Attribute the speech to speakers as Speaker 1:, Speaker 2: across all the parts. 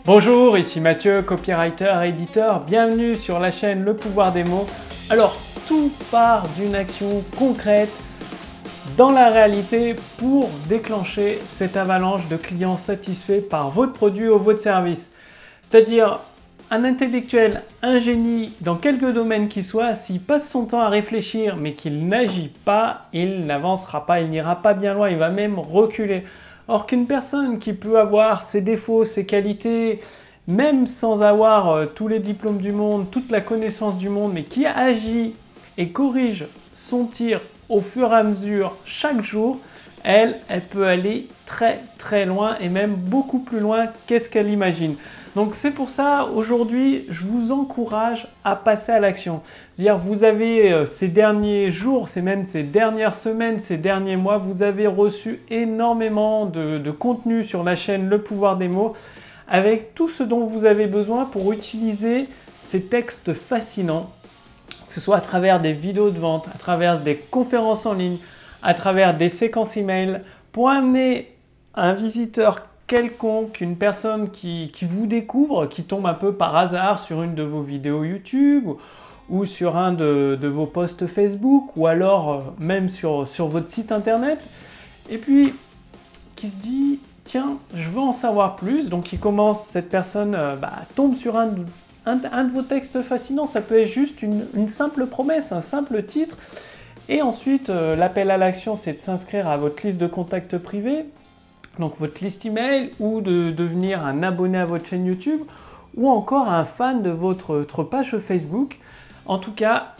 Speaker 1: Bonjour, ici Mathieu, copywriter et éditeur. Bienvenue sur la chaîne Le Pouvoir des mots. Alors, tout part d'une action concrète dans la réalité pour déclencher cette avalanche de clients satisfaits par votre produit ou votre service. C'est-à-dire, un intellectuel, un génie dans quelque domaine qu'il soit, s'il passe son temps à réfléchir mais qu'il n'agit pas, il n'avancera pas, il n'ira pas bien loin, il va même reculer. Or qu'une personne qui peut avoir ses défauts, ses qualités, même sans avoir tous les diplômes du monde, toute la connaissance du monde, mais qui agit et corrige son tir au fur et à mesure chaque jour, elle peut aller très très loin et même beaucoup plus loin qu'est-ce qu'elle imagine. Donc c'est pour ça, aujourd'hui, je vous encourage à passer à l'action. C'est-à-dire, vous avez ces derniers jours, c'est même ces dernières semaines, ces derniers mois, vous avez reçu énormément de contenu sur la chaîne Le Pouvoir des mots avec tout ce dont vous avez besoin pour utiliser ces textes fascinants, que ce soit à travers des vidéos de vente, à travers des conférences en ligne, à travers des séquences email, pour amener un visiteur quelconque, une personne qui vous découvre, qui tombe un peu par hasard sur une de vos vidéos YouTube ou sur un de vos posts Facebook ou alors même sur votre site internet et puis qui se dit tiens, je veux en savoir plus. Donc cette personne tombe sur un de vos textes fascinants. Ça peut être juste une simple promesse, un simple titre. Et ensuite, l'appel à l'action, c'est de s'inscrire à votre liste de contacts privés, donc votre liste email, ou de devenir un abonné à votre chaîne YouTube, ou encore un fan de votre page Facebook. En tout cas,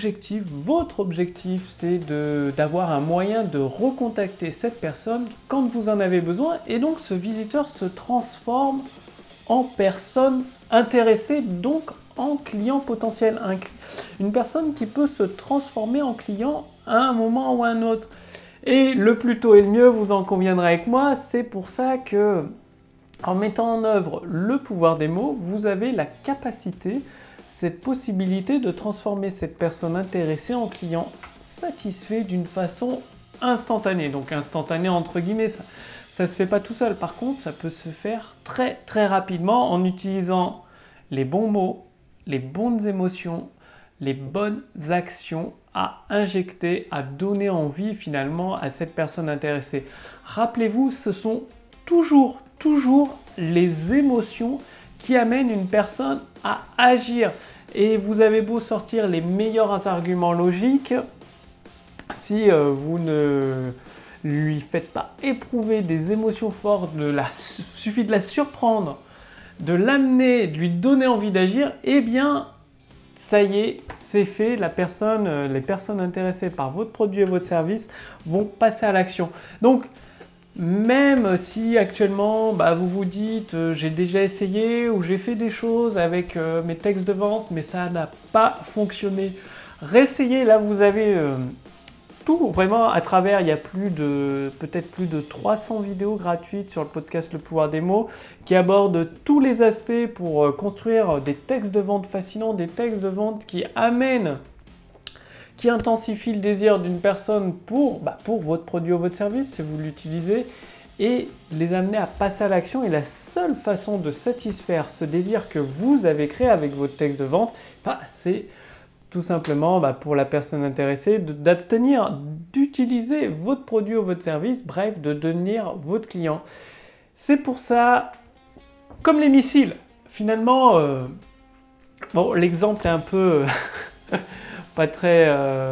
Speaker 1: votre objectif, c'est d'avoir un moyen de recontacter cette personne quand vous en avez besoin, et donc ce visiteur se transforme en personne intéressée, donc en client potentiel. Une personne qui peut se transformer en client à un moment ou à un autre. Et le plus tôt est le mieux, vous en conviendrez avec moi. C'est pour ça que, en mettant en œuvre le pouvoir des mots, vous avez la capacité, cette possibilité de transformer cette personne intéressée en client satisfait d'une façon instantanée. Donc instantanée entre guillemets, ça ne se fait pas tout seul. Par contre, ça peut se faire très très rapidement en utilisant les bons mots, les bonnes émotions, les bonnes actions à injecter, à donner envie finalement à cette personne intéressée. Rappelez-vous, ce sont toujours les émotions qui amènent une personne à agir. Et vous avez beau sortir les meilleurs arguments logiques, si vous ne lui faites pas éprouver des émotions fortes, suffit de la surprendre, de l'amener, de lui donner envie d'agir, eh bien, ça y est, c'est fait. Les personnes intéressées par votre produit et votre service vont passer à l'action. Donc, même si actuellement, vous vous dites j'ai déjà essayé ou j'ai fait des choses avec mes textes de vente, mais ça n'a pas fonctionné, réessayez. Là, vous avez tout vraiment à travers. Il y a peut-être plus de 300 vidéos gratuites sur le podcast Le Pouvoir des mots qui abordent tous les aspects pour construire des textes de vente fascinants, des textes de vente qui intensifient le désir d'une personne pour votre produit ou votre service si vous l'utilisez, et les amener à passer à l'action. Et la seule façon de satisfaire ce désir que vous avez créé avec votre texte de vente, c'est tout simplement pour la personne intéressée d'utiliser votre produit ou votre service, bref, de devenir votre client. C'est pour ça, comme les missiles, finalement, l'exemple est un peu pas très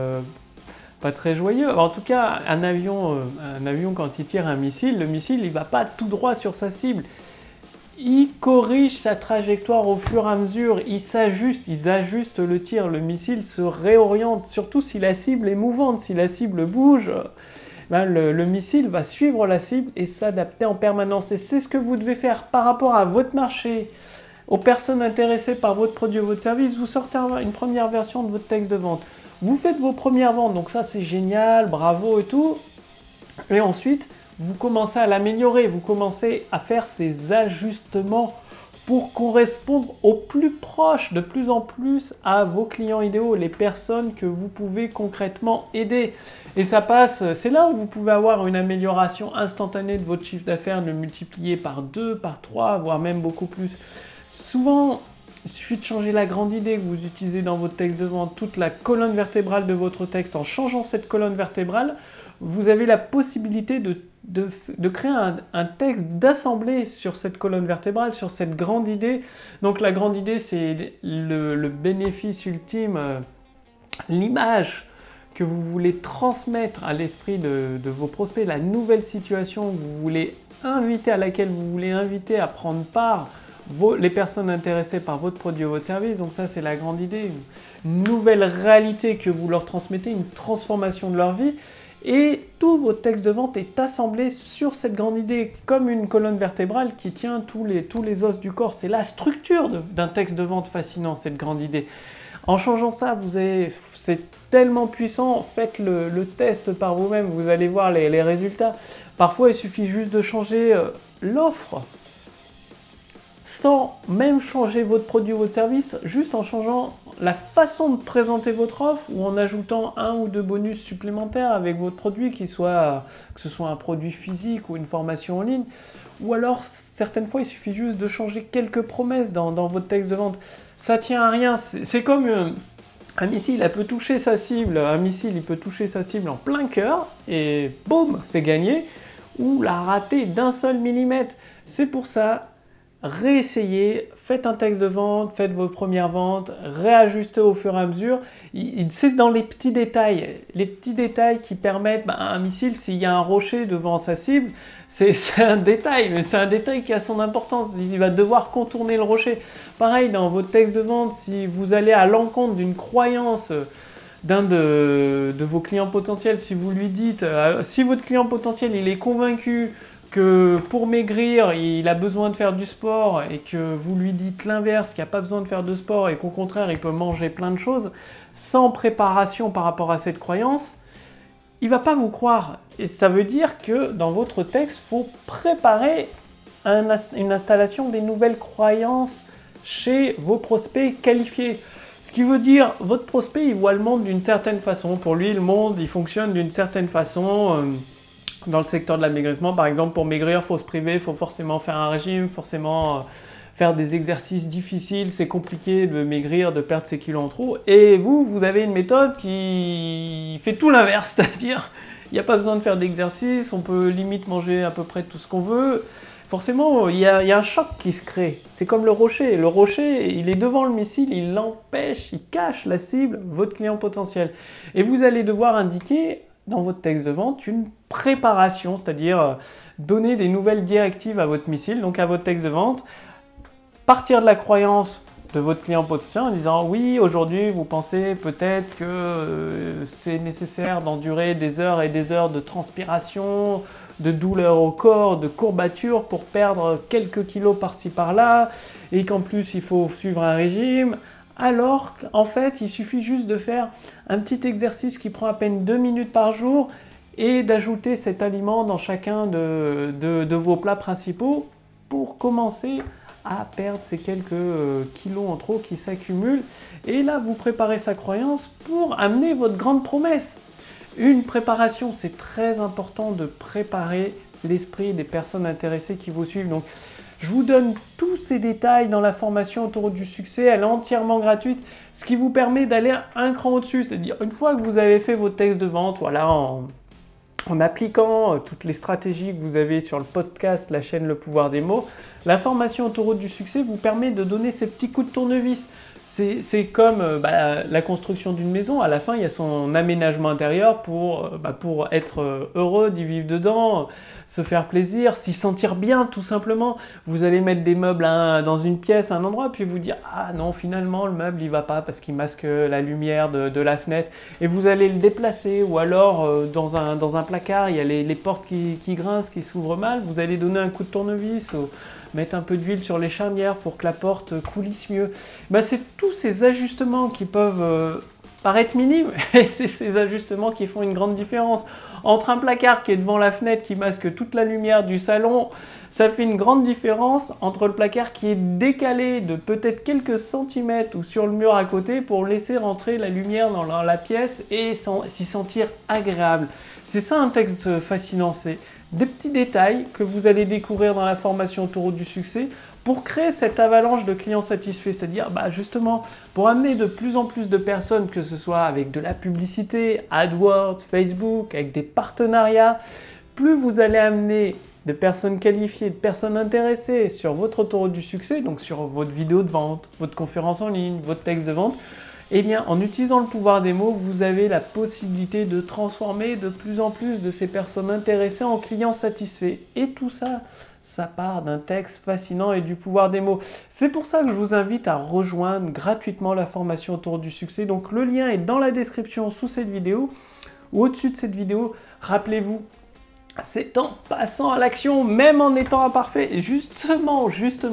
Speaker 1: joyeux. En tout cas, un avion quand il tire un missile, le missile il va pas tout droit sur sa cible. Il corrige sa trajectoire au fur et à mesure, ils ajustent le tir, le missile se réoriente, surtout si la cible est mouvante, si la cible bouge, le missile va suivre la cible et s'adapter en permanence. Et c'est ce que vous devez faire par rapport à votre marché, aux personnes intéressées par votre produit ou votre service. Vous sortez une première version de votre texte de vente, vous faites vos premières ventes, donc ça c'est génial, bravo et tout, et ensuite vous commencez à l'améliorer, vous commencez à faire ces ajustements pour correspondre au plus proche, de plus en plus à vos clients idéaux, les personnes que vous pouvez concrètement aider. Et ça passe, c'est là où vous pouvez avoir une amélioration instantanée de votre chiffre d'affaires, de le multiplier par 2, par 3, voire même beaucoup plus. Souvent, il suffit de changer la grande idée que vous utilisez dans votre texte de vente, toute la colonne vertébrale de votre texte. En changeant cette colonne vertébrale, vous avez la possibilité de créer un texte, d'assembler sur cette colonne vertébrale, sur cette grande idée. Donc la grande idée, c'est le bénéfice ultime, l'image que vous voulez transmettre à l'esprit de vos prospects, la nouvelle situation que vous voulez inviter, à laquelle vous voulez inviter à prendre part les personnes intéressées par votre produit ou votre service. Donc ça, c'est la grande idée. Une nouvelle réalité que vous leur transmettez, une transformation de leur vie. Et tout votre texte de vente est assemblé sur cette grande idée, comme une colonne vertébrale qui tient tous les os du corps. C'est la structure d'un texte de vente fascinant, cette grande idée. En changeant ça, c'est tellement puissant, faites le test par vous-même, vous allez voir les résultats. Parfois, il suffit juste de changer l'offre, sans même changer votre produit ou votre service, juste en changeant la façon de présenter votre offre ou en ajoutant 1 ou 2 bonus supplémentaires avec votre produit, que ce soit un produit physique ou une formation en ligne. Ou alors, certaines fois, il suffit juste de changer quelques promesses dans votre texte de vente. Ça tient à rien, c'est comme un missile, il peut toucher sa cible, il peut toucher sa cible en plein cœur et boum, c'est gagné. Ou la rater d'un seul millimètre. C'est pour ça, réessayez, faites un texte de vente, faites vos premières ventes, réajustez au fur et à mesure. C'est dans les petits détails qui permettent un missile, s'il y a un rocher devant sa cible, c'est un détail, mais c'est un détail qui a son importance. Il va devoir contourner le rocher. Pareil, dans votre texte de vente, si vous allez à l'encontre d'une croyance d'un de vos clients potentiels, si vous lui dites, si votre client potentiel il est convaincu que pour maigrir, il a besoin de faire du sport et que vous lui dites l'inverse, qu'il n'y a pas besoin de faire de sport et qu'au contraire, il peut manger plein de choses sans préparation par rapport à cette croyance, il ne va pas vous croire. Et ça veut dire que dans votre texte, il faut préparer une installation des nouvelles croyances chez vos prospects qualifiés. Ce qui veut dire, votre prospect, il voit le monde d'une certaine façon. Pour lui, le monde, il fonctionne d'une certaine façon. Dans le secteur de l'amaigrissement, par exemple, pour maigrir, il faut se priver, il faut forcément faire un régime, forcément faire des exercices difficiles, c'est compliqué de maigrir, de perdre ses kilos en trop. Et vous avez une méthode qui fait tout l'inverse, c'est-à-dire il n'y a pas besoin de faire d'exercice, on peut limite manger à peu près tout ce qu'on veut. Forcément, il y a un choc qui se crée. C'est comme le rocher. Le rocher, il est devant le missile, il l'empêche, il cache la cible, votre client potentiel. Et vous allez devoir indiquer dans votre texte de vente une préparation, c'est-à-dire donner des nouvelles directives à votre missile, donc à votre texte de vente, partir de la croyance de votre client potentiel en disant oui, aujourd'hui vous pensez peut-être que c'est nécessaire d'endurer des heures et des heures de transpiration, de douleur au corps, de courbatures pour perdre quelques kilos par-ci par-là et qu'en plus il faut suivre un régime. Alors qu'en fait, il suffit juste de faire un petit exercice qui prend à peine 2 minutes par jour et d'ajouter cet aliment dans chacun de vos plats principaux pour commencer à perdre ces quelques kilos en trop qui s'accumulent. Et là, vous préparez sa croyance pour amener votre grande promesse. Une préparation, c'est très important de préparer l'esprit des personnes intéressées qui vous suivent. Donc, je vous donne tous ces détails dans la formation Autoroute du succès, elle est entièrement gratuite, ce qui vous permet d'aller un cran au-dessus. C'est-à-dire, une fois que vous avez fait vos textes de vente, voilà, en appliquant toutes les stratégies que vous avez sur le podcast, la chaîne Le Pouvoir des Mots, la formation Autoroute du succès vous permet de donner ces petits coups de tournevis. C'est comme la construction d'une maison, à la fin il y a son aménagement intérieur pour être heureux d'y vivre dedans, se faire plaisir, s'y sentir bien tout simplement. Vous allez mettre des meubles dans une pièce, à un endroit, puis vous dire « Ah non, finalement le meuble il va pas parce qu'il masque la lumière de la fenêtre » et vous allez le déplacer ou alors dans un placard, il y a les portes qui grincent, qui s'ouvrent mal, vous allez donner un coup de tournevis mettre un peu d'huile sur les charnières pour que la porte coulisse mieux. C'est tous ces ajustements qui peuvent paraître minimes, et c'est ces ajustements qui font une grande différence. Entre un placard qui est devant la fenêtre qui masque toute la lumière du salon, Ça fait une grande différence entre le placard qui est décalé de peut-être quelques centimètres ou sur le mur à côté pour laisser rentrer la lumière dans la pièce et s'y sentir agréable. C'est ça un texte fascinant, c'est des petits détails que vous allez découvrir dans la formation Autoroute du succès pour créer cette avalanche de clients satisfaits, c'est-à-dire justement pour amener de plus en plus de personnes, que ce soit avec de la publicité, AdWords, Facebook, avec des partenariats, plus vous allez amener de personnes qualifiées, de personnes intéressées sur votre autoroute du succès, donc sur votre vidéo de vente, votre conférence en ligne, votre texte de vente, eh bien, en utilisant le pouvoir des mots, vous avez la possibilité de transformer de plus en plus de ces personnes intéressées en clients satisfaits. Et tout ça, ça part d'un texte fascinant et du pouvoir des mots. C'est pour ça que je vous invite à rejoindre gratuitement la formation Autour du succès. Donc le lien est dans la description sous cette vidéo ou au-dessus de cette vidéo. Rappelez-vous, c'est en passant à l'action, même en étant imparfait. Et justement,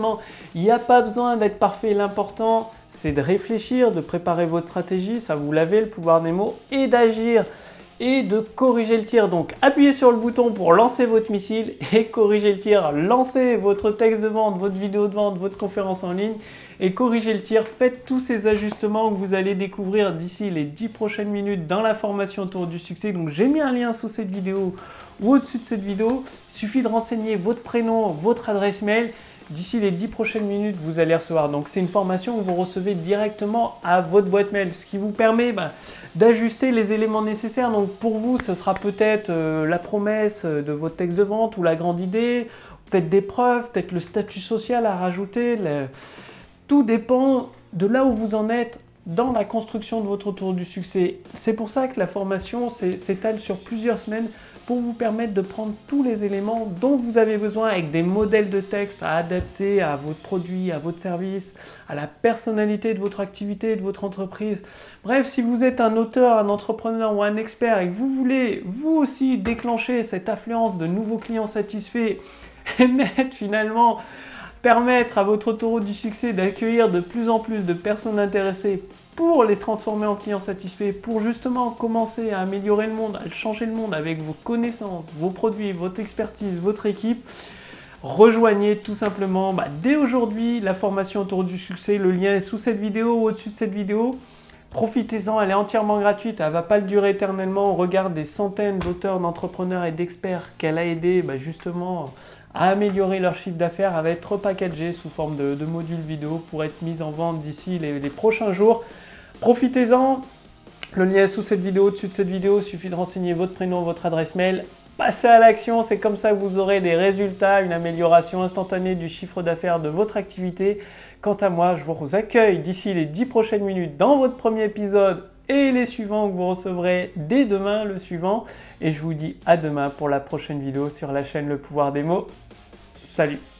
Speaker 1: il n'y a pas besoin d'être parfait. L'important, c'est de réfléchir, de préparer votre stratégie, ça vous l'avez, le pouvoir des mots, et d'agir et de corriger le tir. Donc appuyez sur le bouton pour lancer votre missile et corriger le tir. Lancez votre texte de vente, votre vidéo de vente, votre conférence en ligne et corrigez le tir. Faites tous ces ajustements que vous allez découvrir d'ici les 10 prochaines minutes dans la formation Autour du succès. Donc j'ai mis un lien sous cette vidéo ou au-dessus de cette vidéo. Il suffit de renseigner votre prénom, votre adresse mail. D'ici les 10 prochaines minutes, vous allez recevoir. Donc, c'est une formation que vous recevez directement à votre boîte mail, ce qui vous permet d'ajuster les éléments nécessaires. Donc, pour vous, ce sera peut-être la promesse de votre texte de vente ou la grande idée, peut-être des preuves, peut-être le statut social à rajouter. Tout dépend de là où vous en êtes dans la construction de votre autour du succès. C'est pour ça que la formation s'étale sur plusieurs semaines pour vous permettre de prendre tous les éléments dont vous avez besoin avec des modèles de texte à adapter à votre produit, à votre service, à la personnalité de votre activité, de votre entreprise. Bref, si vous êtes un auteur, un entrepreneur ou un expert et que vous voulez vous aussi déclencher cette affluence de nouveaux clients satisfaits et permettre à votre autoroute du succès d'accueillir de plus en plus de personnes intéressées pour les transformer en clients satisfaits, pour justement commencer à améliorer le monde, à changer le monde avec vos connaissances, vos produits, votre expertise, votre équipe, rejoignez tout simplement dès aujourd'hui la formation Autour du succès. Le lien est sous cette vidéo ou au-dessus de cette vidéo. Profitez-en, elle est entièrement gratuite, elle ne va pas le durer éternellement. On regarde des centaines d'auteurs, d'entrepreneurs et d'experts qu'elle a aidé justement à améliorer leur chiffre d'affaires. Elle va être repackagée sous forme de modules vidéo pour être mise en vente d'ici les prochains jours. Profitez-en, le lien est sous cette vidéo, au-dessus de cette vidéo, il suffit de renseigner votre prénom, votre adresse mail. Passez à l'action, c'est comme ça que vous aurez des résultats, une amélioration instantanée du chiffre d'affaires de votre activité. Quant à moi, je vous accueille d'ici les 10 prochaines minutes dans votre premier épisode et les suivants que vous recevrez dès demain, le suivant. Et je vous dis à demain pour la prochaine vidéo sur la chaîne Le Pouvoir des mots. Salut!